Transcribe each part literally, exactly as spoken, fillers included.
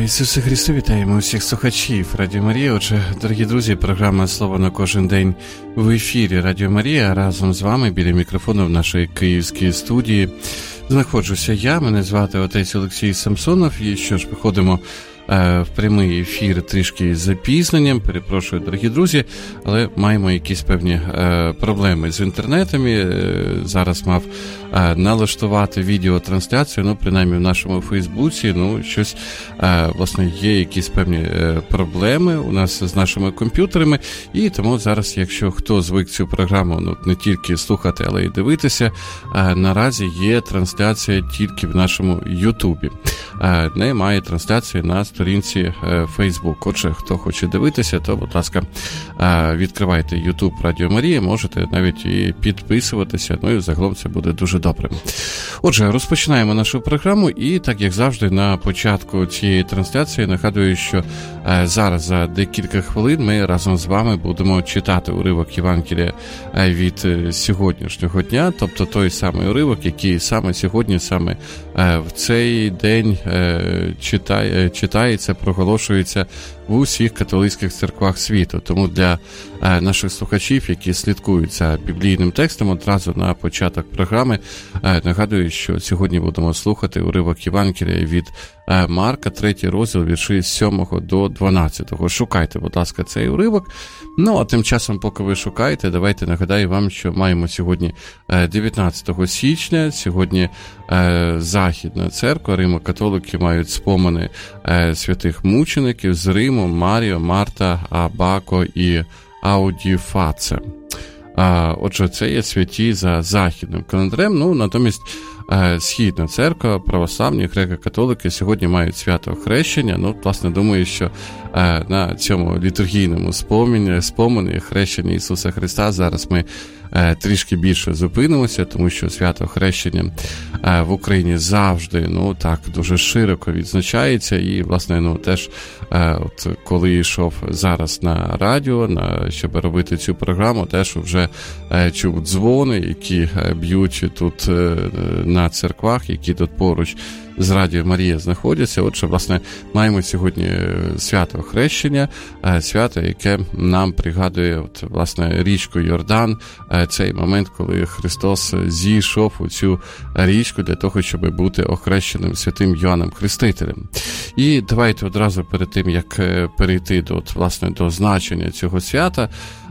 Ісусе Христу, вітаємо усіх слухачів Радіо Марія. Отже, дорогі друзі, програма «Слово на кожен день» в ефірі Радіо Марія. Разом з вами біля мікрофону в нашій київській студії знаходжуся я, мене звати отець Олексій Самсонов. І що ж, виходимо в прямий ефір трішки з запізненням, перепрошую, дорогі друзі, але маємо якісь певні е, проблеми з інтернетами. Е, зараз мав е, налаштувати відеотрансляцію, ну, принаймні в нашому Фейсбуці, ну, щось, е, власне, є якісь певні е, проблеми у нас з нашими комп'ютерами, і тому зараз, якщо хто звик цю програму, ну, не тільки слухати, але й дивитися, е, наразі є трансляція тільки в нашому Ютубі. Е, немає трансляції на сторінці Facebook. Отже, хто хоче дивитися, то, будь ласка, відкривайте YouTube Радіо Марія, можете навіть і підписуватися, ну і загалом це буде дуже добре. Отже, розпочинаємо нашу програму, і так, як завжди, на початку цієї трансляції нагадую, що зараз за декілька хвилин ми разом з вами будемо читати уривок Євангелія від сьогоднішнього дня, тобто той самий уривок, який саме сьогодні, саме в цей день читає, читає це проголошується в усіх католицьких церквах світу. Тому для е, наших слухачів, які слідкують за біблійним текстом, одразу на початок програми е, нагадую, що сьогодні будемо слухати уривок Євангелія від е, Марка, третій розділ, вірші з сьомого до дванадцятого. Шукайте, будь ласка, цей уривок. Ну, а тим часом, поки ви шукаєте, давайте нагадаю вам, що маємо сьогодні е, дев'ятнадцятого січня, сьогодні е, Західна церква, Римо-католики мають спомини е, святих мучеників з Риму, Маріо, Марта, Абако і Аудіфаце. Отже, це є святі за західним календарем, ну, натомість Східна церква, православні, греко-католики сьогодні мають свято хрещення. Ну, власне, думаю, що на цьому літургійному спомені, спомені хрещення Ісуса Христа зараз ми трішки більше зупинимося, тому що свято хрещення в Україні завжди, ну, так, дуже широко відзначається. І, власне, ну, теж, от, коли йшов зараз на радіо, на, щоб робити цю програму, теж вже чув дзвони, які б'ють тут на церквах, які тут поруч з Радіо Марія знаходяться. Отже, власне, маємо сьогодні свято хрещення, свято, яке нам пригадує, от, власне, річку Йордан, цей момент, коли Христос зійшов у цю річку для того, щоб бути охрещеним святим Йоанном Хрестителем. І давайте одразу перед тим, як перейти до, от, власне, до значення цього свята,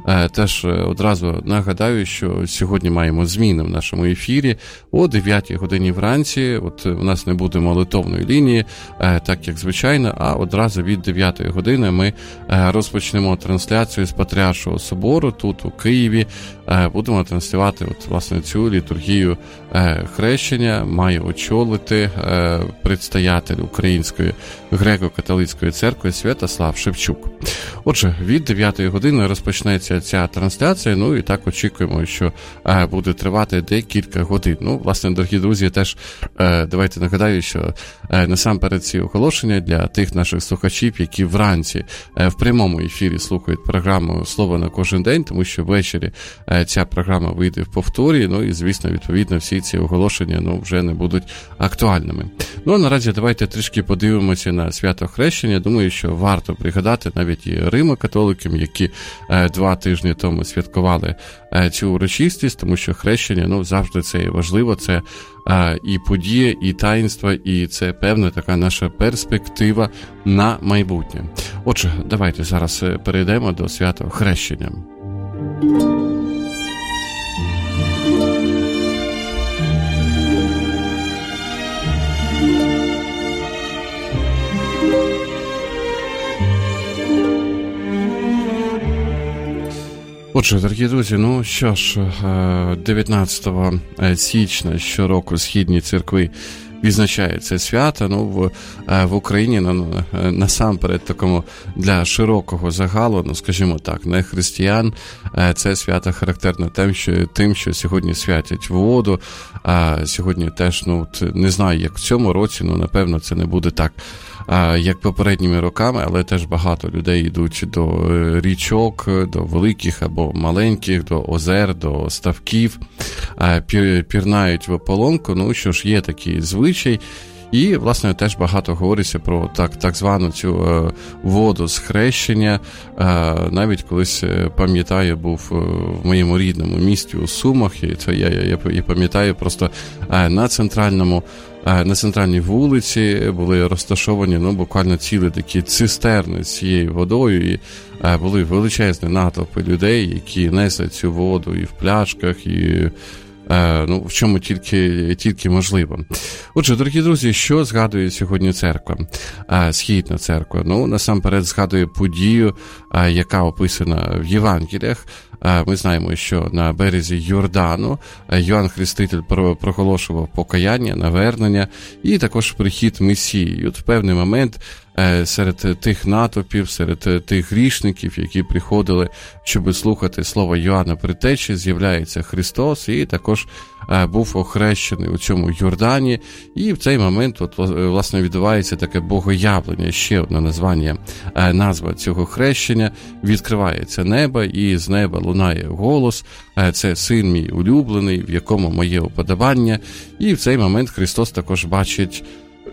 теж одразу нагадаю, що сьогодні маємо зміни в нашому ефірі. О дев'ятій годині вранці, от у нас не буде молитовної лінії, так як звичайно, а одразу від дев'ятої години ми розпочнемо трансляцію з Патріаршого собору тут у Києві. Будемо транслювати, от, власне, цю літургію хрещення. Має очолити предстоятель Української греко-католицької церкви Святослав Шевчук. Отже, від дев'ятої години розпочнеться ця трансляція, ну і так очікуємо, що е, буде тривати декілька годин. Ну, власне, дорогі друзі, теж е, давайте нагадаю, що е, насамперед ці оголошення для тих наших слухачів, які вранці е, в прямому ефірі слухають програму «Слово на кожен день», тому що ввечері е, ця програма вийде в повторі, ну і, звісно, відповідно, всі ці оголошення, ну, вже не будуть актуальними. Ну, а наразі давайте трішки подивимося на свято хрещення. Думаю, що варто пригадати навіть і Римо-католикам, які е, два тижні тому святкували е, цю урочистість, тому що хрещення, ну, завжди це є важливо, це е, і подія, і таїнство, і це певна така наша перспектива на майбутнє. Отже, давайте зараз перейдемо до свята хрещення. Отже, дорогі друзі, ну що ж, дев'ятнадцятого січня щороку східні церкви відзначають це свято. Ну, в, в Україні, ну, насамперед, такому для широкого загалу, ну, скажімо так, не християн, це свято характерне тим, що, тим, що сьогодні святять воду, а сьогодні теж, ну, не знаю, як в цьому році, ну, напевно, це не буде так, як попередніми роками, але теж багато людей йдуть до річок, до великих або маленьких, до озер, до ставків, пірнають в ополонку. Ну, що ж, є такий звичай. І, власне, теж багато говориться про так, так звану цю е, воду з хрещення. Е, навіть колись, пам'ятаю, був в моєму рідному місті у Сумах, і це я, я, я пам'ятаю, просто е, на центральному на центральній вулиці були розташовані, ну, буквально цілі такі цистерни з цією водою, і е, були величезні натовпи людей, які несли цю воду і в пляшках, і е, ну, в чому тільки, тільки можливо. Отже, дорогі друзі, що згадує сьогодні церква? Е, Східна церква. Ну, насамперед згадує подію, е, яка описана в Євангеліях. Ми знаємо, що на березі Йордану Йоанн Хреститель проголошував покаяння, навернення і також прихід Месії. І от в певний момент серед тих натовпів, серед тих грішників, які приходили, щоб слухати слово Йоанна Предтечі, з'являється Христос і також був охрещений у цьому Йордані. І в цей момент от, власне, відбувається таке богоявлення, ще одне названня, назва цього хрещення. Відкривається небо, і з неба лунає голос: «Це син мій улюблений, в якому моє уподобання». І в цей момент Христос також бачить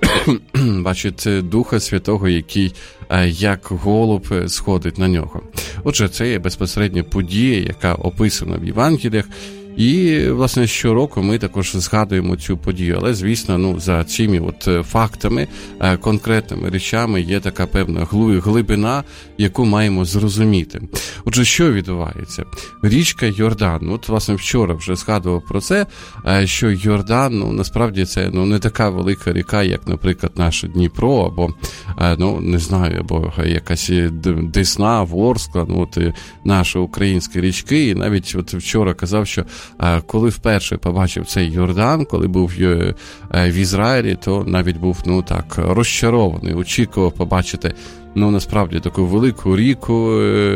бачить Духа Святого, який як голуб сходить на нього. Отже, це є безпосередня подія, яка описана в Євангеліях. І, власне, щороку ми також згадуємо цю подію. Але, звісно, ну, за цими от фактами, конкретними речами є така певна глибина, яку маємо зрозуміти. Отже, що відбувається? Річка Йордан. От, власне, вчора вже згадував про це, що Йордан, ну, насправді, це, ну, не така велика ріка, як, наприклад, наш Дніпро, або, ну, не знаю, або якась Десна, Ворскла, ну, от наші українські річки. І навіть от вчора казав, що коли вперше побачив цей Йордан, коли був в Ізраїлі, то навіть був, ну, так, розчарований, очікував побачити, ну, насправді, таку велику ріку,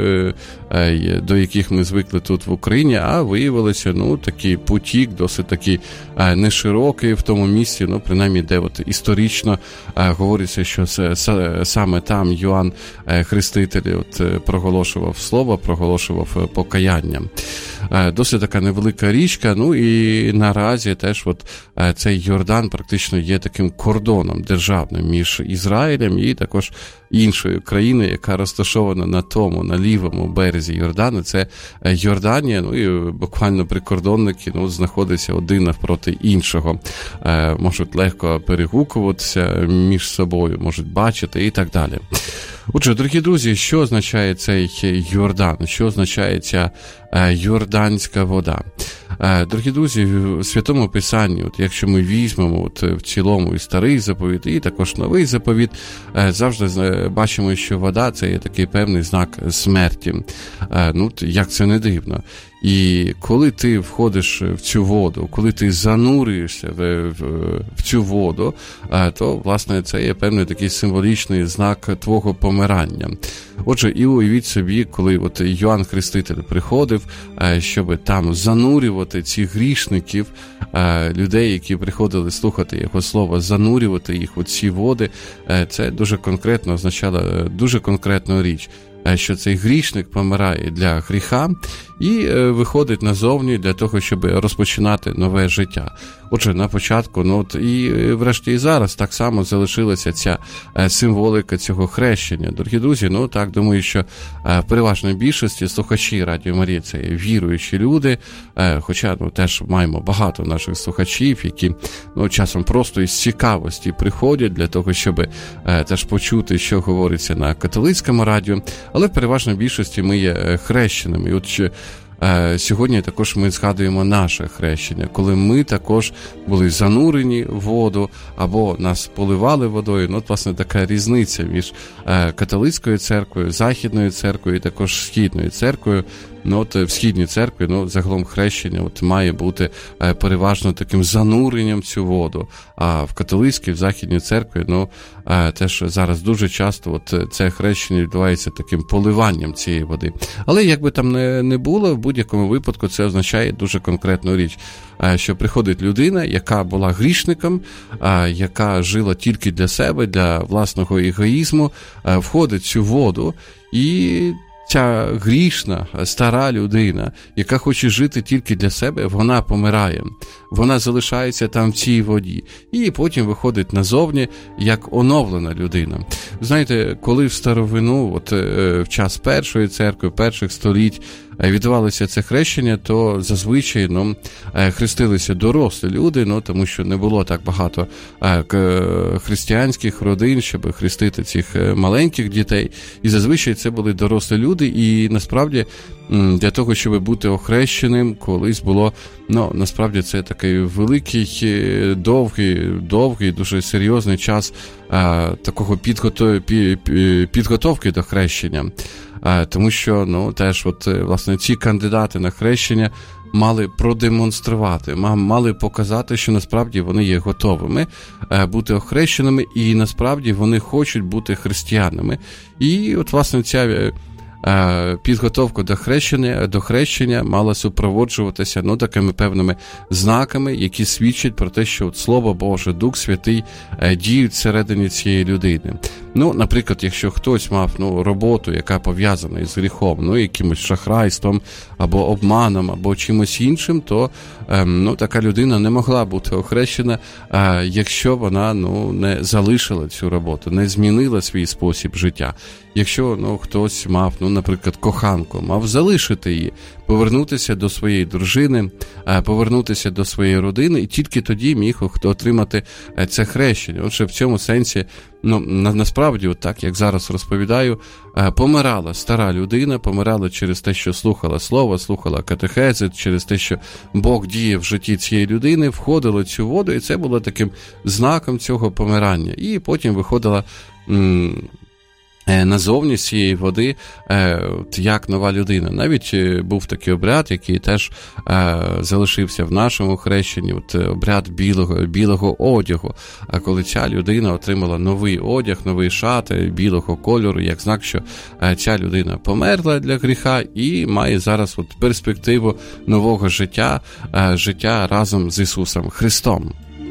до яких ми звикли тут в Україні, а виявилося, ну, такий потік, досить такий неширокий в тому місці, ну, принаймні, де от історично говориться, що саме там Йоанн Хреститель от проголошував слово, проголошував покаяння. Досить така невелика річка, ну, і наразі теж от цей Йордан практично є таким кордоном державним між Ізраїлем і також іншою країною, яка розташована на тому, на лівому березі Йордану. Це Йорданія, ну, і буквально прикордонники, ну, знаходяться один навпроти іншого. Е, можуть легко перегукуватися між собою, можуть бачити і так далі. Отже, дорогі друзі, що означає цей Йордан? Що означає ця е, йорданська вода? Е, дорогі друзі, в Святому Писанні, от якщо ми візьмемо от в цілому і Старий Заповіт, і також Новий Заповіт, е, завжди бачимо, що вода – це є такий певний знак смерті. Е, ну, як це не дивно. І коли ти входиш в цю воду, коли ти занурюєшся в, в, в цю воду, то, власне, це є певний такий символічний знак твого помирання. Отже, і уявіть собі, коли от Йоанн Хреститель приходив, щоб там занурювати цих грішників, людей, які приходили слухати його слово, занурювати їх у ці води, це дуже конкретно означало дуже конкретну річ, що цей грішник помирає для гріха і виходить назовні для того, щоб розпочинати нове життя. Отже, на початку, ну от і врешті і зараз так само залишилася ця символика цього хрещення. Дорогі друзі, ну так, думаю, що в переважній більшості слухачі Радіо Марія – це віруючі люди, хоча, ну, теж маємо багато наших слухачів, які, ну, часом просто із цікавості приходять для того, щоб теж почути, що говориться на католицькому радіо, але в переважній більшості ми є хрещеними. І от сьогодні також ми згадуємо наше хрещення, коли ми також були занурені в воду або нас поливали водою. Ну, от, власне, така різниця між католицькою церквою, західною церквою і також східною церквою. Ну, от в східній церкві, ну, загалом хрещення от має бути переважно таким зануренням в цю воду, а в католицькій, в західній церкві, ну, теж зараз дуже часто от це хрещення відбувається таким поливанням цієї води. Але як би там не, не було, в будь-якому випадку це означає дуже конкретну річ, що приходить людина, яка була грішником, яка жила тільки для себе, для власного егоїзму, входить в цю воду і ця грішна, стара людина, яка хоче жити тільки для себе, вона помирає. Вона залишається там в цій воді. І потім виходить назовні як оновлена людина. Знаєте, коли в старовину, от в час першої церкви, перших століть, відбувалося це хрещення, то зазвичай ну, хрестилися дорослі люди, ну, тому що не було так багато християнських родин, щоб хрестити цих маленьких дітей. І зазвичай це були дорослі люди, і насправді для того, щоб бути охрещеним, колись було, ну, насправді це такий великий, довгий, довгий, дуже серйозний час а, такого підготов... підготовки до хрещення. А, тому що, ну, теж, от, власне, ці кандидати на хрещення мали продемонструвати, мали показати, що насправді вони є готовими бути охрещеними, і насправді вони хочуть бути християнами. І от, власне, ця підготовка до хрещення, до хрещення мала супроводжуватися ну, такими певними знаками, які свідчать про те, що от Слово Боже, Дух Святий діють всередині цієї людини. Ну, наприклад, якщо хтось мав ну, роботу, яка пов'язана із гріхом, ну, якимось шахрайством, або обманом, або чимось іншим, то ем, ну, така людина не могла бути охрещена, е, якщо вона ну, не залишила цю роботу, не змінила свій спосіб життя. Якщо ну, хтось мав, ну, наприклад, коханку, мав залишити її, повернутися до своєї дружини, е, повернутися до своєї родини, і тільки тоді міг отримати це хрещення. Отже, в цьому сенсі, ну, на, насправді, от так, як зараз розповідаю, помирала стара людина, помирала через те, що слухала слово, слухала катехези, через те, що Бог діє в житті цієї людини, входила в цю воду, і це було таким знаком цього помирання. І потім виходила м- назовні з цієї води як нова людина. Навіть був такий обряд, який теж залишився в нашому хрещенні, от обряд білого, білого одягу. А коли ця людина отримала новий одяг, новий шат білого кольору, як знак, що ця людина померла для гріха і має зараз от перспективу нового життя, життя разом з Ісусом Христом.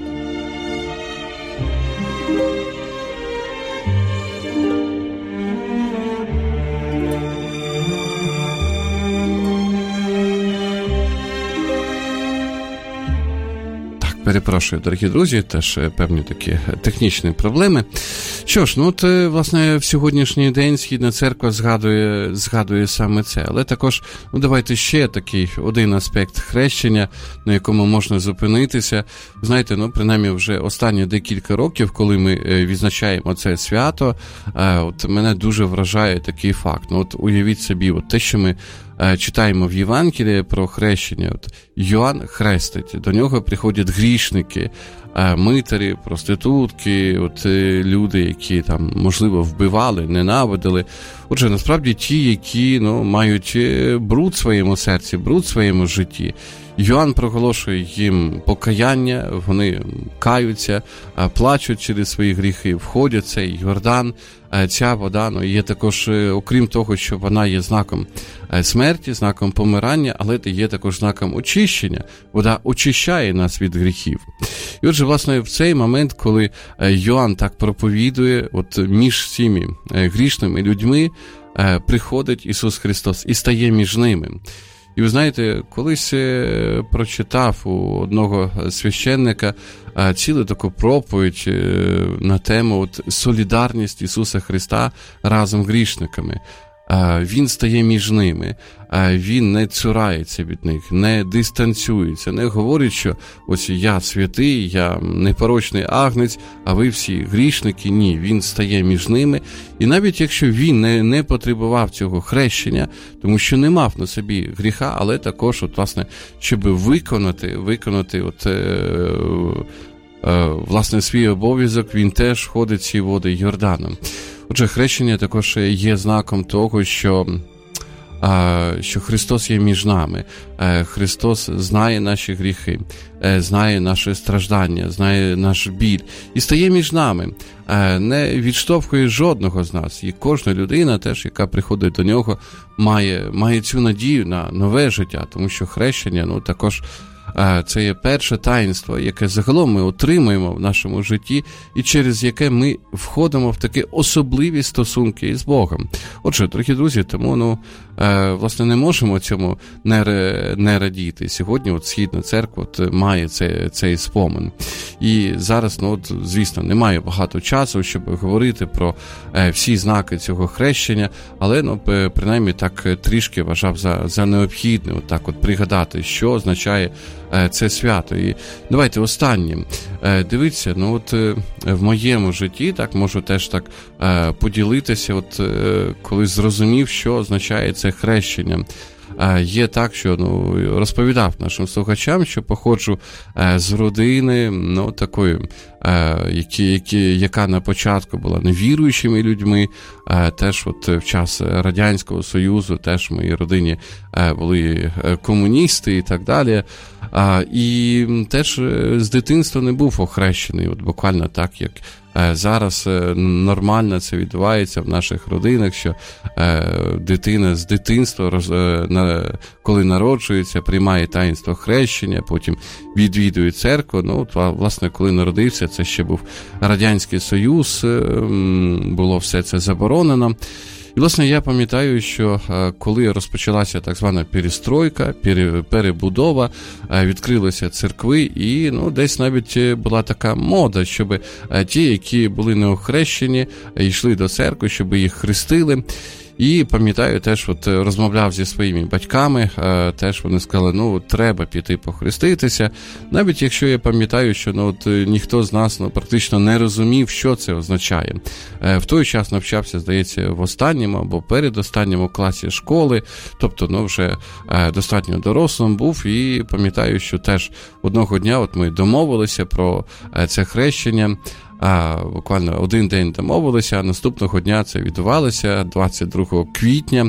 Перепрошую, дорогі друзі, теж певні такі технічні проблеми. Що ж, ну от, власне, в сьогоднішній день Східна Церква згадує, згадує саме це. Але також, ну давайте ще такий один аспект хрещення, на якому можна зупинитися. Знаєте, ну принаймні вже останні декілька років, коли ми відзначаємо це свято, от мене дуже вражає такий факт. Ну от уявіть собі, от те, що ми читаємо в Євангелії про хрещення. От Йоанн хрестить, до нього приходять грішники, митарі, проститутки, от люди, які там, можливо, вбивали, ненавидили. Отже, насправді ті, які ну, мають бруд в своєму серці, бруд в своєму житті. Йоанн проголошує їм покаяння, вони каються, плачуть через свої гріхи, входять в цей Йордан. Ця вода ну, є також, окрім того, що вона є знаком смерті, знаком помирання, але є також знаком очищення. Вода очищає нас від гріхів. І отже, власне, в цей момент, коли Йоанн так проповідує, от між цими грішними людьми приходить Ісус Христос і стає між ними. І ви знаєте, колись прочитав у одного священника цілу таку проповідь на тему от, солідарність Ісуса Христа разом з грішниками. Він стає між ними, він не цурається від них, не дистанціюється, не говорить, що ось я святий, я непорочний агнець, а ви всі грішники. Ні, він стає між ними. І навіть якщо він не, не потребував цього хрещення, тому що не мав на собі гріха, але також, от, власне, щоб виконати, виконати от, е, е, власне, свій обов'язок, він теж ходить ці води Йорданом. Отже, хрещення також є знаком того, що, що Христос є між нами. Христос знає наші гріхи, знає наші страждання, знає наш біль і стає між нами. Не відштовхує жодного з нас. І кожна людина теж, яка приходить до нього, має, має цю надію на нове життя, тому що хрещення, ну, також це є перше таїнство, яке загалом ми отримуємо в нашому житті і через яке ми входимо в такі особливі стосунки із Богом. Отже, дорогі друзі, тому, ну, власне, не можемо цьому не, не радіти. Сьогодні от Східна церква от має цей, цей спомин. І зараз, ну, от, звісно, немає багато часу, щоб говорити про всі знаки цього хрещення, але, ну, принаймні так трішки вважав за, за необхідне от так от пригадати, що означає це свято. І давайте останнім. Дивіться, ну от в моєму житті, так, можу теж так поділитися, от коли зрозумів, що означає це хрещення. Є так, що, ну, розповідав нашим слухачам, що походжу з родини, ну, такої, які, які, яка на початку була невіруючими людьми, теж от в час Радянського Союзу, теж в моїй родині були комуністи і так далі. І теж з дитинства не був охрещений, от буквально так, як зараз нормально це відбувається в наших родинах, що дитина з дитинства, коли народжується, приймає таїнство хрещення, потім відвідує церкву. Ну, власне, коли народився, це ще був Радянський Союз, було все це заборонено. І, власне, я пам'ятаю, що коли розпочалася так звана перестройка, перебудова, відкрилися церкви, і, ну, десь навіть була така мода, щоб ті, які були неохрещені, йшли до церкви, щоб їх хрестили. І пам'ятаю, теж от розмовляв зі своїми батьками, теж вони сказали, ну, треба піти похреститися. Навіть якщо я пам'ятаю, що, ну, от ніхто з нас, ну, практично не розумів, що це означає. В той час навчався, здається, в останньому або передостанньому класі школи, тобто, ну, вже достатньо дорослим був, і пам'ятаю, що теж одного дня от ми домовилися про це хрещення. А, буквально один день домовилися, а наступного дня це відбувалося двадцять другого квітня.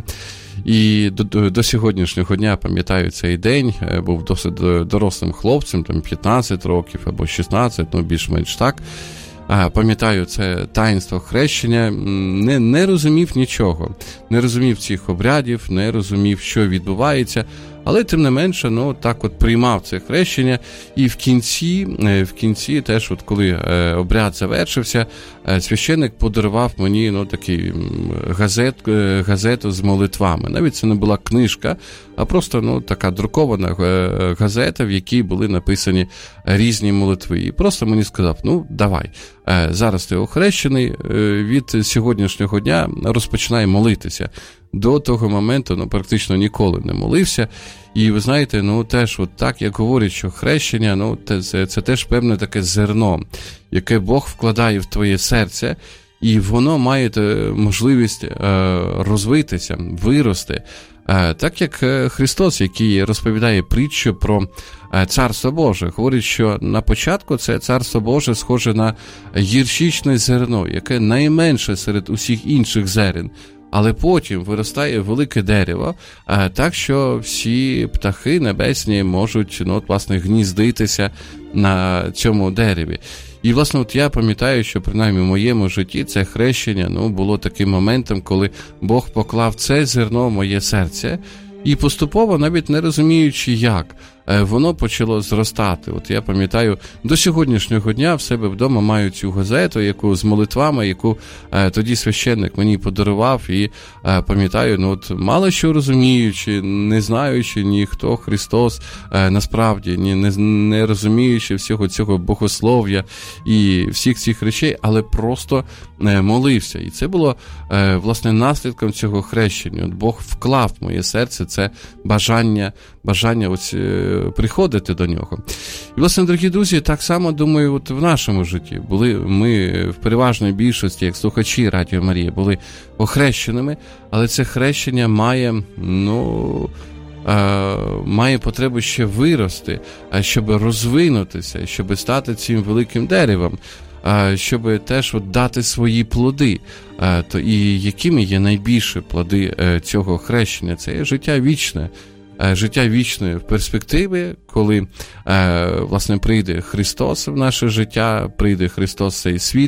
І до, до, до сьогоднішнього дня, пам'ятаю цей день, був досить дорослим хлопцем, там п'ятнадцять років або шістнадцять, ну більш-менш так. А, пам'ятаю це таїнство хрещення, не, не розумів нічого, не розумів цих обрядів, не розумів, що відбувається, але тим не менше, ну, так от приймав це хрещення, і в кінці, в кінці теж, от коли обряд завершився, священник подарував мені, ну, такий газет, газету з молитвами. Навіть це не була книжка, а просто, ну, така друкована газета, в якій були написані різні молитви. І просто мені сказав, ну, давай, зараз ти охрещений, від сьогоднішнього дня розпочинай молитися. До того моменту, ну, практично ніколи не молився. І ви знаєте, ну, теж от так, як говорять, що хрещення, ну, це, це теж певне таке зерно, яке Бог вкладає в твоє серце, і воно має можливість е, розвитися, вирости. Е, так як Христос, який розповідає притчу про Царство Боже, говорить, що на початку це Царство Боже схоже на гірчичне зерно, яке найменше серед усіх інших зерен. Але потім виростає велике дерево, так що всі птахи небесні можуть, ну, от, власне, гніздитися на цьому дереві. І, власне, от я пам'ятаю, що принаймні в моєму житті це хрещення, ну, було таким моментом, коли Бог поклав це зерно в моє серце, і поступово, навіть не розуміючи як, воно почало зростати. От я пам'ятаю, до сьогоднішнього дня в себе вдома маю цю газету, яку з молитвами, яку е, тоді священник мені подарував, і е, пам'ятаю, ну от мало що розуміючи, не знаючи ні хто Христос, е, насправді, ні, не, не розуміючи всього цього богослов'я і всіх цих речей, але просто е, молився. І це було, е, власне, наслідком цього хрещення. От Бог вклав в моє серце це бажання, бажання ось е, приходити до нього. І, власне, дорогі друзі, так само, думаю, от в нашому житті були ми в переважній більшості, як слухачі Радіо Марія, були охрещеними, але це хрещення має, ну, е, має потребу ще вирости, щоб розвинутися, щоб стати цим великим деревом, щоб теж от дати свої плоди. То і якими є найбільші плоди цього хрещення? Це є життя вічне. Життя вічне в перспективі, коли, власне, прийде Христос в наше життя, прийде Христос в цей світ,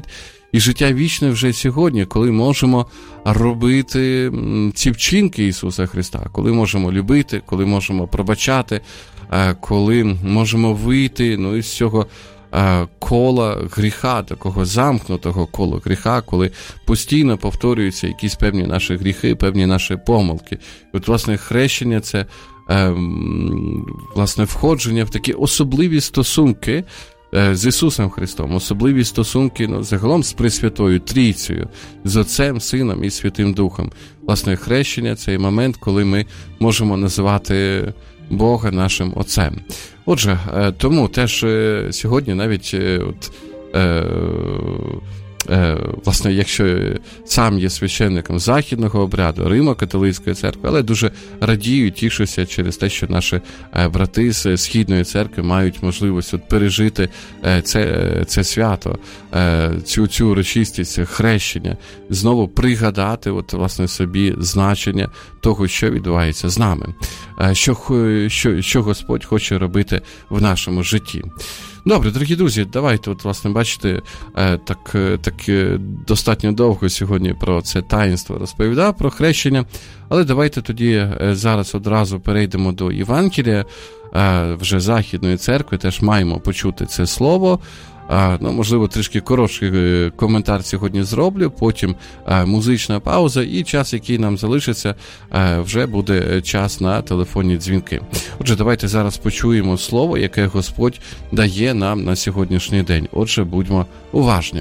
І життя вічне вже сьогодні, коли можемо робити ці вчинки Ісуса Христа, коли можемо любити, коли можемо пробачати, коли можемо вийти, ну, із цього кола гріха, такого замкнутого кола гріха, коли постійно повторюються якісь певні наші гріхи, певні наші помилки. І от, власне, хрещення – це, власне, входження в такі особливі стосунки з Ісусом Христом, особливі стосунки, ну, загалом з Пресвятою Трійцею, з Отцем, Сином і Святим Духом. Власне, хрещення – це момент, коли ми можемо називати Бога нашим Отцем. Отже, тому теж сьогодні навіть от, е, е, власне, якщо сам є священником західного обряду, Римо-католицької церкви, але дуже радію, тішуся через те, що наші брати з Східної церкви мають можливість от пережити це, це свято, цю, цю урочистість хрещення, знову пригадати от, власне, собі значення того, що відбувається з нами, що, що, що Господь хоче робити в нашому житті. Добре, дорогі друзі, давайте, от, власне, бачите, так, так достатньо довго сьогодні про це таїнство розповідав, про хрещення, але давайте тоді зараз одразу перейдемо до Євангелія, вже Західної церкви, теж маємо почути це слово. Ну, можливо, трішки коротший коментар сьогодні зроблю, потім музична пауза і час, який нам залишиться, вже буде час на телефонні дзвінки. Отже, давайте зараз почуємо слово, яке Господь дає нам на сьогоднішній день. Отже, будьмо уважні.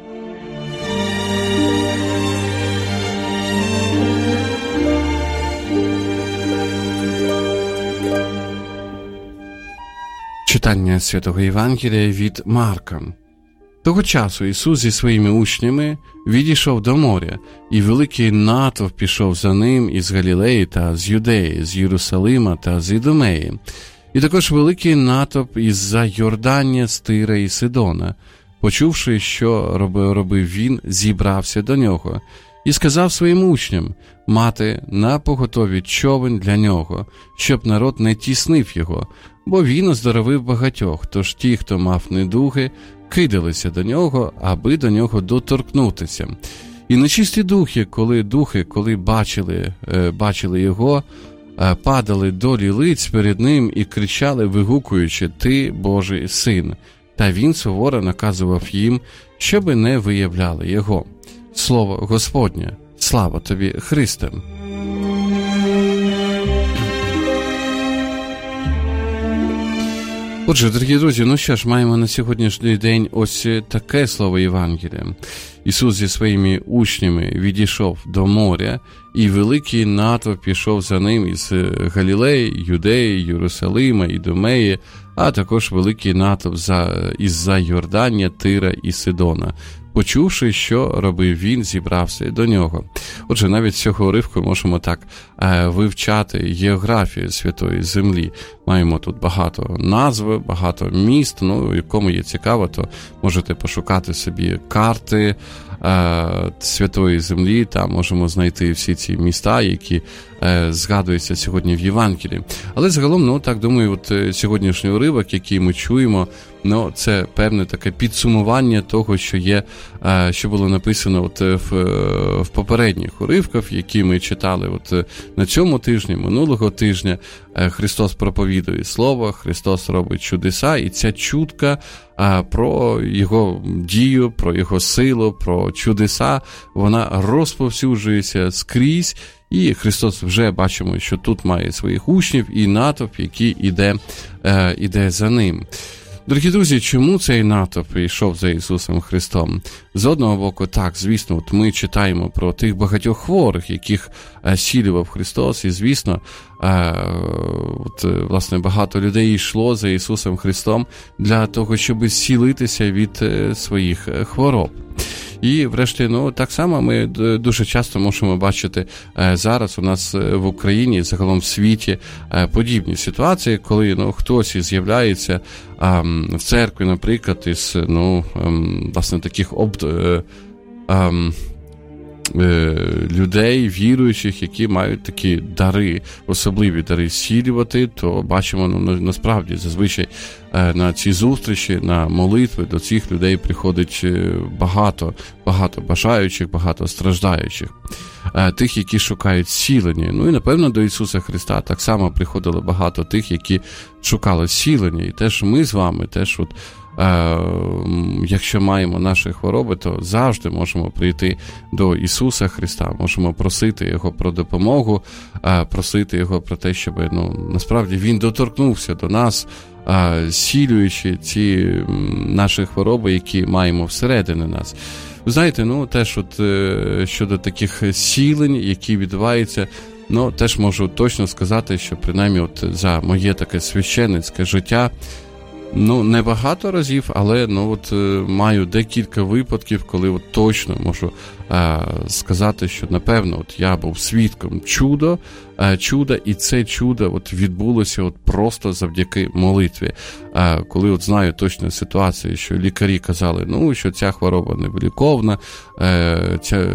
Читання Святого Євангелія від Марка. Того часу Ісус зі своїми учнями відійшов до моря, і великий натовп пішов за ним із Галілеї та з Юдеї, з Єрусалима та з Ідумеї. І також великий натовп із-за Йордання, з Тира і Сидона. Почувши, що робив він, зібрався до нього. І сказав своїм учням мати напоготові човен для нього, щоб народ не тіснив його, бо він оздоровив багатьох, тож ті, хто мав недуги, кидалися до нього, аби до нього доторкнутися. І нечисті духи, коли духи, коли бачили, бачили його, падали долі лиць перед ним і кричали, вигукуючи: «Ти, Божий син!» Та він суворо наказував їм, щоби не виявляли його. Слово Господнє. Слава тобі, Христе! Отже, дорогі друзі, ну що ж, маємо на сьогоднішній день ось таке слово Євангелія. Ісус зі своїми учнями відійшов до моря, і великий натовп пішов за ним із Галілеї, Юдеї, Єрусалима, Ідумеї, а також великий натовп із-за Йордання, Тира і Сидона. Почувши, що робив він, зібрався до нього. Отже, навіть з цього уривку можемо так е, вивчати географію Святої Землі. Маємо тут багато назв, багато міст, ну, якому є цікаво, то можете пошукати собі карти е, Святої Землі, там можемо знайти всі ці міста, які е, згадуються сьогодні в Євангелії. Але загалом, ну, так думаю, от сьогоднішній уривок, який ми чуємо, ну, це певне таке підсумування того, що є, що було написано от в, в попередніх уривках, які ми читали от на цьому тижні, минулого тижня. Христос проповідує Слово, Христос робить чудеса, і ця чутка про Його дію, про Його силу, про чудеса, вона розповсюджується скрізь, і Христос вже бачимо, що тут має своїх учнів і натовп, який іде, іде за ним. Дорогі друзі, чому цей натовп йшов за Ісусом Христом? З одного боку, так, звісно, от ми читаємо про тих багатьох хворих, яких зцілював Христос, і, звісно, от, власне, багато людей йшло за Ісусом Христом для того, щоб зцілитися від своїх хвороб. І, врешті, ну, так само ми дуже часто можемо бачити зараз у нас в Україні, загалом в світі, подібні ситуації, коли, ну, хтось з'являється а, в церкві, наприклад, із, ну, власне, таких об... А, людей, віруючих, які мають такі дари, особливі дари зцілювати, то бачимо, ну, насправді, зазвичай на ці зустрічі, на молитви до цих людей приходить багато, багато бажаючих, багато страждаючих, тих, які шукають зцілення. Ну і, напевно, до Ісуса Христа так само приходило багато тих, які шукали зцілення. І теж ми з вами, теж от Е, якщо маємо наші хвороби, то завжди можемо прийти до Ісуса Христа, можемо просити Його про допомогу, е, просити Його про те, щоб, ну, насправді Він доторкнувся до нас, е, зцілюючи ці наші хвороби, які маємо всередині нас. Ви знаєте, ну, теж от е, щодо таких зцілень, які відбуваються, ну, теж можу точно сказати, що принаймні от за моє таке священницьке життя, ну, не багато разів, але, ну, от маю декілька випадків, коли от точно можу е, сказати, що, напевно, от я був свідком чудо, е, чуда, і це чудо от відбулося от просто завдяки молитві. Е, коли от знаю точно ситуацію, що лікарі казали, ну, що ця хвороба невиліковна, е, ця,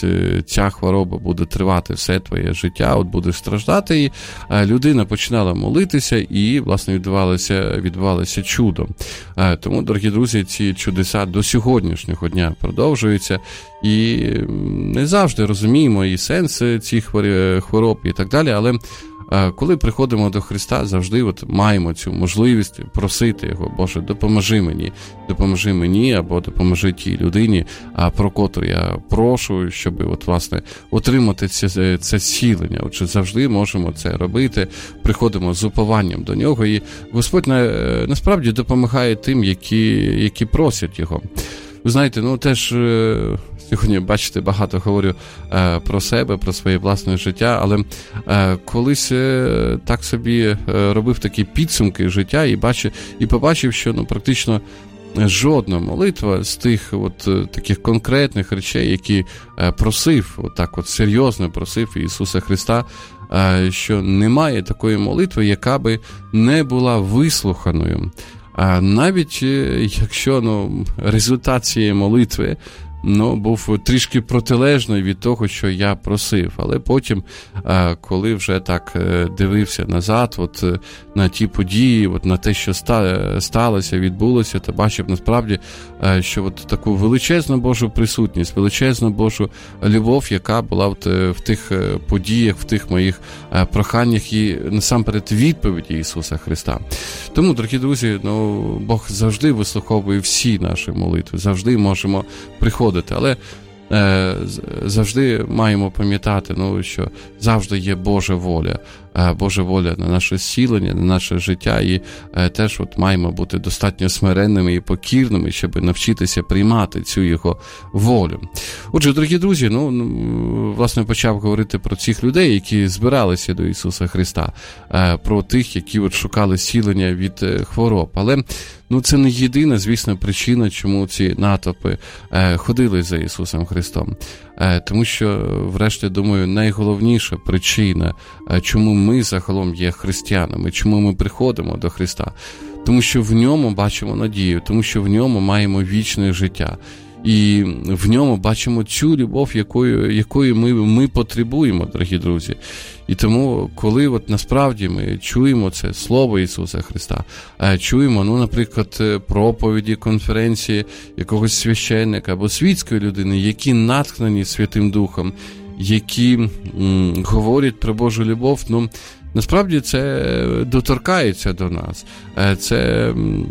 ця хвороба буде тривати все твоє життя, от будеш страждати, і е, людина починала молитися, і, власне, відбувалося, відбувалося чудо. Е, тому, дорогі друзі, ці чудеса до сьогоднішнього дня продовжуються, і не завжди розуміємо і сенс цих хвороб і так далі, але коли приходимо до Христа, завжди от маємо цю можливість просити Його: Боже, допоможи мені, допоможи мені або допоможи тій людині, про котру я прошу, щоб от, власне, отримати це, це зцілення. Отже, завжди можемо це робити, приходимо з упованням до Нього, і Господь на, насправді допомагає тим, які, які просять Його. Ви знаєте, ну теж сьогодні, бачите, багато говорю е, про себе, про своє власне життя, але е, колись е, так собі е, робив такі підсумки життя і бачив, і побачив, що, ну, практично жодна молитва з тих от таких конкретних речей, які е, просив, отак от серйозно просив Ісуса Христа, е, що немає такої молитви, яка би не була вислуханою. А навіть якщо, ну, результат цієї молитви, ну, був трішки протилежний від того, що я просив. Але потім, коли вже так дивився назад, от на ті події, от на те, що сталося, відбулося, то бачив насправді, що от таку величезну Божу присутність, величезну Божу любов, яка була от в тих подіях, в тих моїх проханнях і насамперед відповіді Ісуса Христа. Тому, дорогі друзі, ну, Бог завжди вислуховує всі наші молитви, завжди можемо приходити. Але е, завжди маємо пам'ятати, ну, що завжди є Божа воля, е, Божа воля на наше зцілення, на наше життя, і е, теж от маємо бути достатньо смиренними і покірними, щоб навчитися приймати цю Його волю. Отже, дорогі друзі, ну, власне, почав говорити про цих людей, які збиралися до Ісуса Христа, е, про тих, які от шукали зцілення від е, хвороб. Але, ну, це не єдина, звісно, причина, чому ці натовпи е, ходили за Ісусом Христом. Е, тому що, врешті, думаю, найголовніша причина, е, чому ми загалом є християнами, чому ми приходимо до Христа, тому що в ньому бачимо надію, тому що в ньому маємо вічне життя. І в ньому бачимо цю любов, якою, якою ми, ми потребуємо, дорогі друзі. І тому, коли от насправді ми чуємо це Слово Ісуса Христа, чуємо, ну, наприклад, проповіді, конференції якогось священника або світської людини, які натхнені Святим Духом, які м, говорять про Божу любов, ну, насправді це доторкається до нас. Це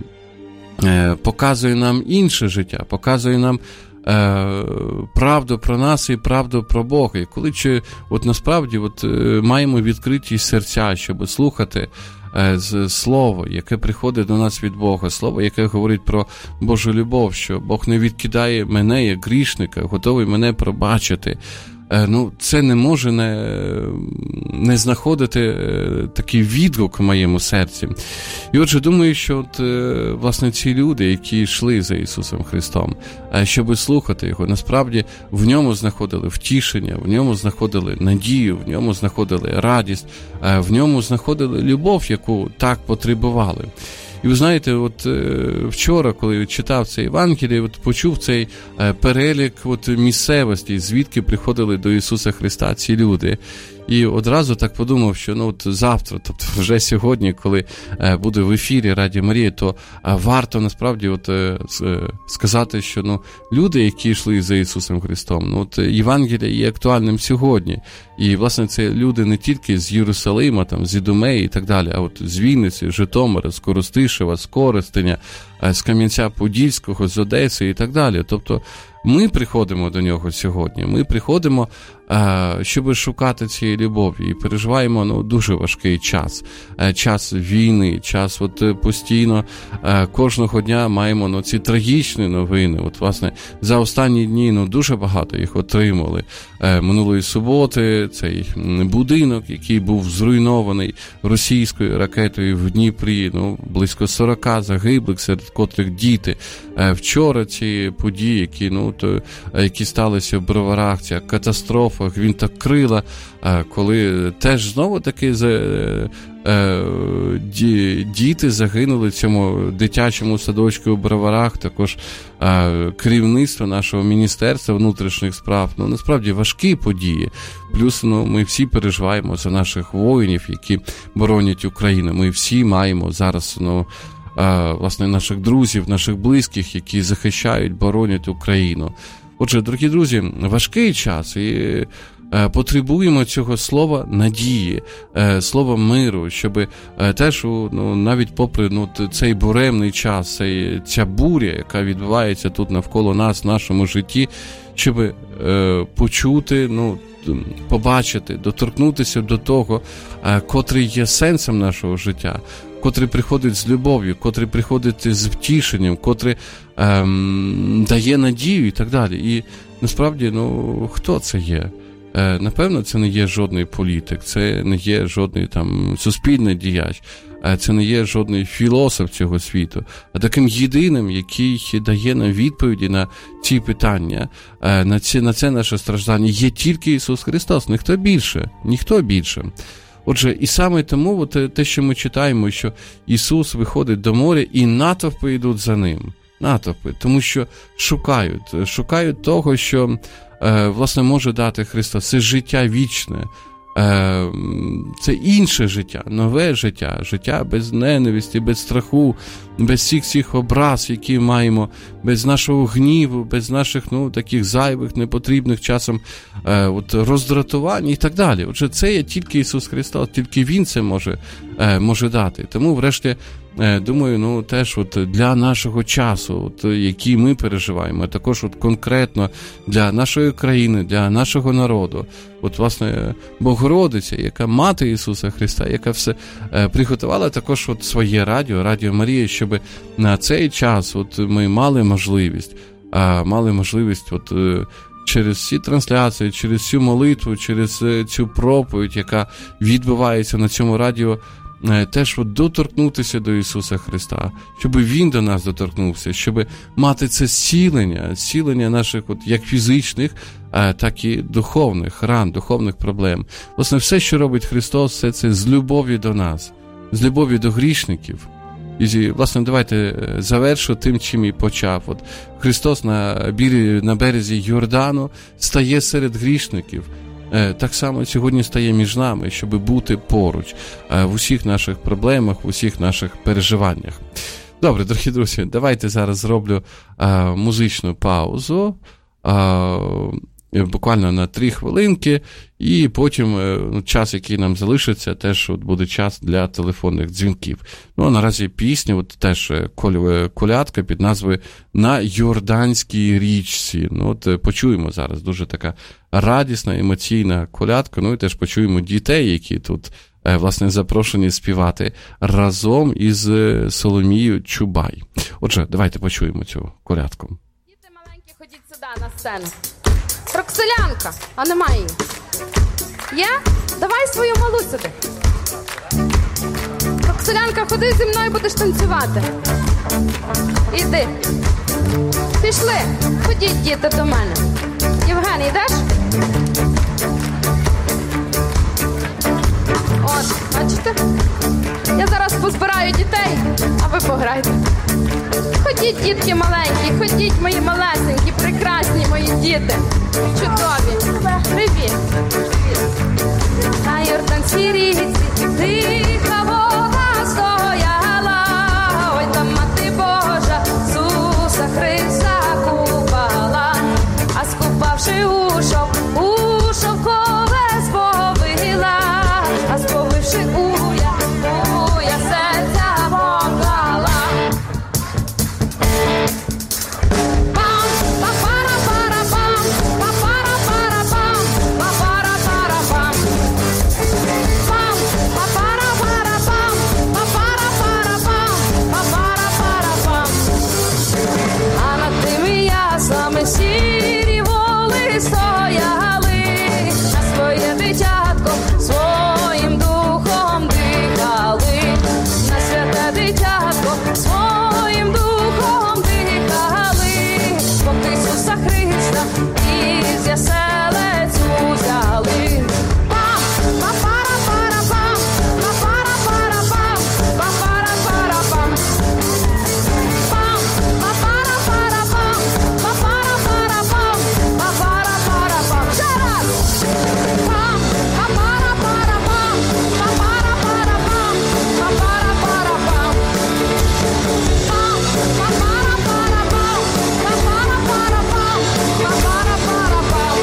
показує нам інше життя, показує нам е, правду про нас і правду про Бога. І коли чи, от насправді от, маємо відкриті серця, щоб слухати е, слово, яке приходить до нас від Бога, слово, яке говорить про Божу любов, що Бог не відкидає мене як грішника, готовий мене пробачити. Ну, це не може не, не знаходити такий відгук в моєму серці. І отже, думаю, що от, власне, ці люди, які йшли за Ісусом Христом, щоб слухати Його, насправді в ньому знаходили втішення, в ньому знаходили надію, в ньому знаходили радість, в ньому знаходили любов, яку так потребували. І ви знаєте, от вчора, коли читав це Євангеліє, от почув цей перелік от місцевості, звідки приходили до Ісуса Христа ці люди. І одразу так подумав, що ну, от завтра, тобто вже сьогодні, коли е, буде в ефірі Радіо Марія, то е, варто насправді от, е, сказати, що ну, люди, які йшли за Ісусом Христом, ну, от, Євангелія є актуальним сьогодні. І, власне, це люди не тільки з Єрусалима, там, з Ідумеї і так далі, а от з Вінниці, Житомира, з Коростишева, з Коростеня, е, з Кам'янця-Подільського, з Одеси і так далі. Тобто ми приходимо до нього сьогодні, ми приходимо, щоб шукати цієї любові, і переживаємо ну, дуже важкий час, час війни, час от постійно, кожного дня маємо ну, ці трагічні новини. От, власне, за останні дні ну, дуже багато їх отримали. Минулої суботи цей будинок, який був зруйнований російською ракетою в Дніпрі, ну, близько сорок загиблих, серед котрих діти. Вчора ці події, які, ну, то, які сталися в Броварах, ця катастрофа, гвинтокрила, коли теж знову таки діти загинули в цьому дитячому садочку у Броварах, також керівництво нашого Міністерства внутрішніх справ. Ну, насправді важкі події. Плюс ну, ми всі переживаємо за наших воїнів, які боронять Україну. Ми всі маємо зараз ну, власне, наших друзів, наших близьких, які захищають, боронять Україну. Отже, дорогі друзі, важкий час і потребуємо цього слова надії, слова миру, щоб теж ну, навіть попри ну, цей буремний час, цей, ця буря, яка відбувається тут навколо нас, в нашому житті, щоб е, почути, ну, побачити, доторкнутися до того, е, котрий є сенсом нашого життя, котрий приходить з любов'ю, котрий приходить з втішенням, котрий ем, дає надію і так далі. І насправді, ну, хто це є? Е, напевно, це не є жодний політик, це не є жодний там суспільний діяч, е, це не є жодний філософ цього світу, а таким єдиним, який дає нам відповіді на ці питання, е, на, ці, на це наше страждання, є тільки Ісус Христос, ніхто більше, ніхто більше. Отже, і саме тому от, те, що ми читаємо, що Ісус виходить до моря і натовпи йдуть за Ним. Натовпи, тому що шукають, шукають того, що, е, власне, може дати Христос. Це життя вічне, е, це інше життя, нове життя, життя без ненависті, без страху, без всіх цих образ, які маємо, без нашого гніву, без наших, ну, таких зайвих, непотрібних часом е, от, роздратувань і так далі. Отже, це є тільки Ісус Христос, тільки Він це може, е, може дати. Тому, врешті, е, думаю, ну, теж от для нашого часу, от, який ми переживаємо, також от конкретно для нашої країни, для нашого народу, от, власне, Богородиця, яка мати Ісуса Христа, яка все е, приготувала також от своє радіо, Радіо Марія, щоб на цей час от ми мали можливість, а, мали можливість от, через всі трансляції, через всю молитву, через цю проповідь, яка відбувається на цьому радіо, теж от доторкнутися до Ісуса Христа, щоб Він до нас доторкнувся, щоб мати це зцілення, зцілення наших от, як фізичних, так і духовних ран, духовних проблем. Власне, все, що робить Христос, все це з любові до нас, з любові до грішників. І, власне, давайте завершу тим, чим і почав. От Христос на, білі, на березі Йордану стає серед грішників. Так само сьогодні стає між нами, щоб бути поруч в усіх наших проблемах, в усіх наших переживаннях. Добре, дорогі друзі, давайте зараз зроблю а, музичну паузу, а, буквально на три хвилинки, і потім ну, час, який нам залишиться, теж от буде час для телефонних дзвінків. Ну, а наразі пісня, от теж колядка під назвою «На Йорданській річці». Ну, от почуємо зараз дуже така радісна, емоційна колядка, ну і теж почуємо дітей, які тут, власне, запрошені співати разом із Соломією Чубай. Отже, давайте почуємо цю колядку. Діти маленькі, ходіть сюди на сцену. Роксолянка, а немає її. Є? Давай свою малу сюди. Роксолянка, ходи зі мною, будеш танцювати. Іди. Пішли. Ходіть, діти, до мене. Євген, йдеш? От, бачите? Я зараз позбираю дітей, а ви пограйте. Ходіть, дітки маленькі, ходіть, мої малесенькі, прекрасні мої діти. Чудові. Привіт. На Йорданській річці тиха вода стояла. Ой, там мати Божа Ісуса Христа купала. А скупавши у шов, у шовкове сповила. А сповивши уя, уя серця поклала. Пам, па-пара-пара-пам, па-пара-пара-пам, па-пара-пара-пам. Пам, па-пара-пара-пам, па-пара-пара-пам, па-пара-пара-пам. А над тими яслами сірі воли стояли, на своє дитятко своїм духом дихали, на святе дитятко своїм духом дихали, поки Ісуса Христа із яселець узяли. Пам, па-пара-пара-пам, па-пара-пара-пам, па-пара-пара-пам. Пам, па-пара-пара-пам, па-пара-пара-пам, па-пара-пара-пам. Ще раз! Пам, па-пара-пара-пам, па-пара-пара-пам, па-пара-пара-пам. Пам, па-пара-пара-пам, па-пара-пара-пам, па-пара-пара-пам.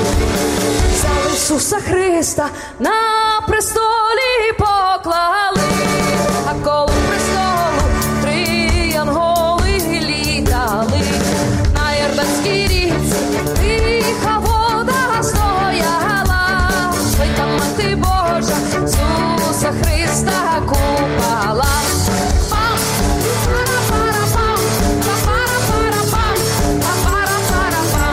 Взяли Ісуса Христа на престолі поклали, а коло престолу три янголи літали. На Йорданській річці тиха вода стояла. Ой, там мати Божа Ісуса Христа купала. Пам, пара-пара-пам, па-пара-пара-пам, па-пара-пара-пам.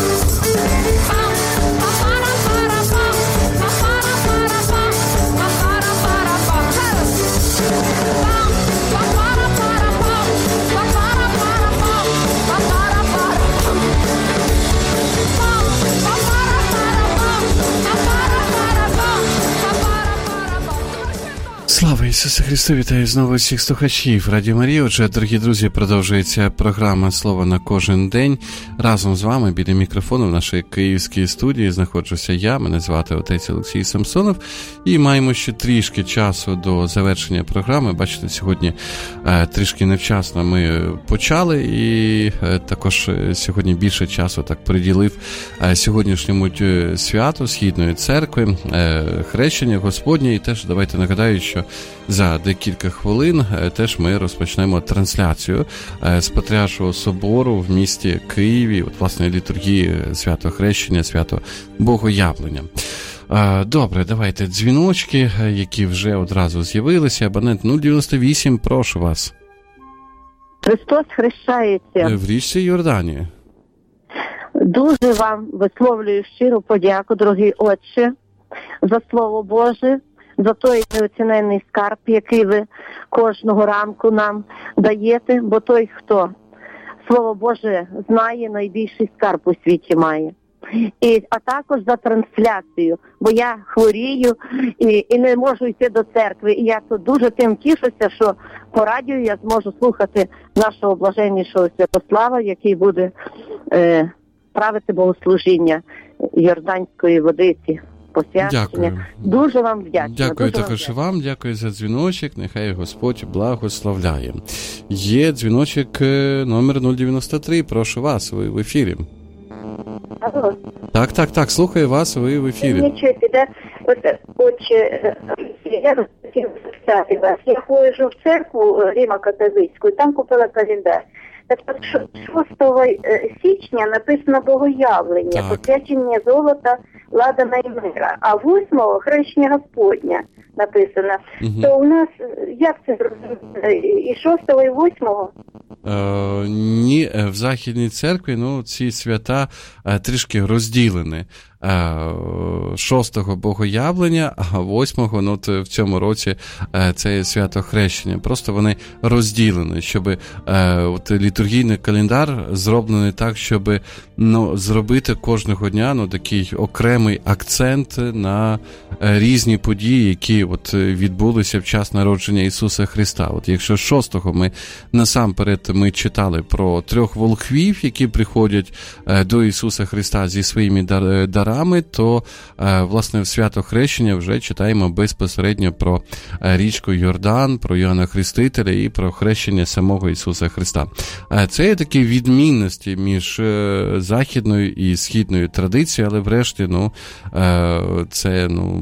Пам, па-пара-пара-пам, па-пара-пара-пам, па-пара-пара-пам. Ще раз. Пам, па-пара-пара-пам, па-пара-пара-пам, па-пара-пара-пам. Пам, па-пара-пара-пам, па-пара-пара-пам, па-пара-пара-пам. Слава Ісусу Христу, вітаю знову всіх слухачів Радіо Марія. Отже, дорогі друзі, продовжується програма «Слово на кожен день». Разом з вами біля мікрофону в нашій київській студії знаходжуся я, мене звати отець Олексій Самсонов, і маємо ще трішки часу до завершення програми. Бачите, сьогодні е, трішки невчасно ми почали, і е, також сьогодні більше часу так приділив е, сьогоднішньому святу Східної церкви, е, хрещення Господнє. І теж давайте нагадаю, що за декілька хвилин теж ми розпочнемо трансляцію з Патріаршого собору в місті Києві, от, власне, літургії свято Хрещення, свято Богоявлення. Добре, давайте дзвіночки, які вже одразу з'явилися. Абонент нуль дев'яносто вісім, прошу вас. Христос хрещається. В річці Йорданії. Дуже вам висловлюю щиру подяку, дорогі отче, за Слово Боже, за той неоціненний скарб, який ви кожного ранку нам даєте, бо той, хто Слово Боже знає, найбільший скарб у світі має. І, а також за трансляцію, бо я хворію і, і не можу йти до церкви. І я тут дуже тим тішуся, що по радіо я зможу слухати нашого блаженнішого Святослава, який буде е, правити богослужіння Йорданської водиці. Дякую. Дуже вам вдячна. Дякую дуже також вам, вам, дякую за дзвіночок, нехай Господь благословляє. Є дзвіночок номер нуль дев'яносто три, прошу вас, ви в ефірі. Алло. Так, так, так, слухаю вас, ви в ефірі. Нічого, піде, от, отче, я хотів запитати вас, я ходжу в церкву Римо-католицьку, там купила календар. Так, шостого січня написано Богоявлення, посвячення золота, ладана і мира, а восьмого хрещення Господня написано. Угу. То у нас, як це зрозуміло, і шостого, і восьмого? Е, ні, в Західній церкві, ну, ці свята е, трішки розділені. шостого богоявлення, а восьмого, ну, в цьому році це є свято хрещення. Просто вони розділені, щоб от, літургійний календар зроблений так, щоб, ну, зробити кожного дня, ну, такий окремий акцент на різні події, які от відбулися в час народження Ісуса Христа. От якщо шостого ми насамперед ми читали про трьох волхвів, які приходять до Ісуса Христа зі своїми дарами, то, власне, в свято хрещення вже читаємо безпосередньо про річку Йордан, про Йоанна Хрестителя і про хрещення самого Ісуса Христа. Це є такі відмінності між західною і східною традицією, але врешті, ну, це, ну,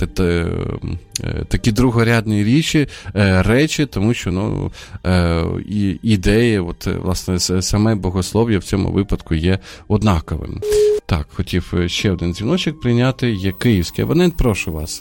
такі другорядні речі, речі, тому що, ну, ідеї, от, власне, саме богослов'я в цьому випадку є однаковим. Так, хотів ще один дзвіночок прийняти, є київський абонент, прошу вас.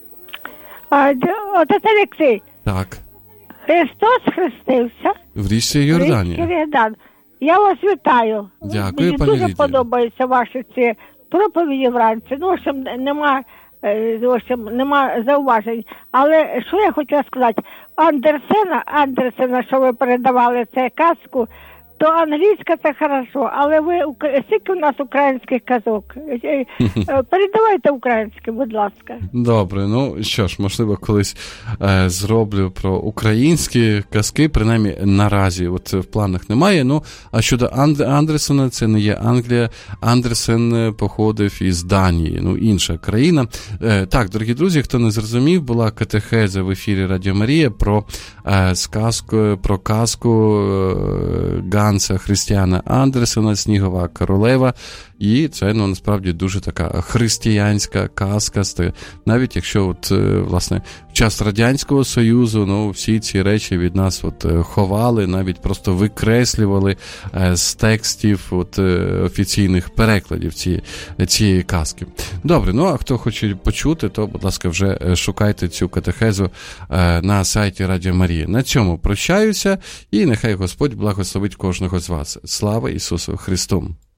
Отець Олексій. Так. Христос хрестився. В річці Йордані. Йордан. Я вас вітаю. Дякую, Мені пані дуже Лідія. подобаються ваші ці проповіді вранці. Ну, в общем, нема, в общем, нема зауважень. Але що я хотіла сказати? Андерсена, Андерсена, що ви передавали цю казку, то англійська це хорошо, але ви, скільки у нас українських казок? Передавайте українське, будь ласка. Добре, ну що ж, можливо, колись е, зроблю про українські казки, принаймні наразі, от в планах немає. Ну, а щодо Анд... Андерсена, це не є Англія, Андерсен походив із Данії, ну, інша країна. Е, так, дорогі друзі, хто не зрозумів, була катехеза в ефірі Радіо Марія про е, сказку, про казку е, Ганса Христіана Андерсена «Снігова королева». І це, ну, насправді дуже така християнська казка. Навіть якщо, от, власне, в час Радянського Союзу, ну, всі ці речі від нас от ховали, навіть просто викреслювали з текстів от офіційних перекладів цієї, цієї казки. Добре, ну, а хто хоче почути, то, будь ласка, вже шукайте цю катехезу на сайті Радіо Марія. На цьому прощаюся, і нехай Господь благословить кожного з вас. Слава Ісусу Христу!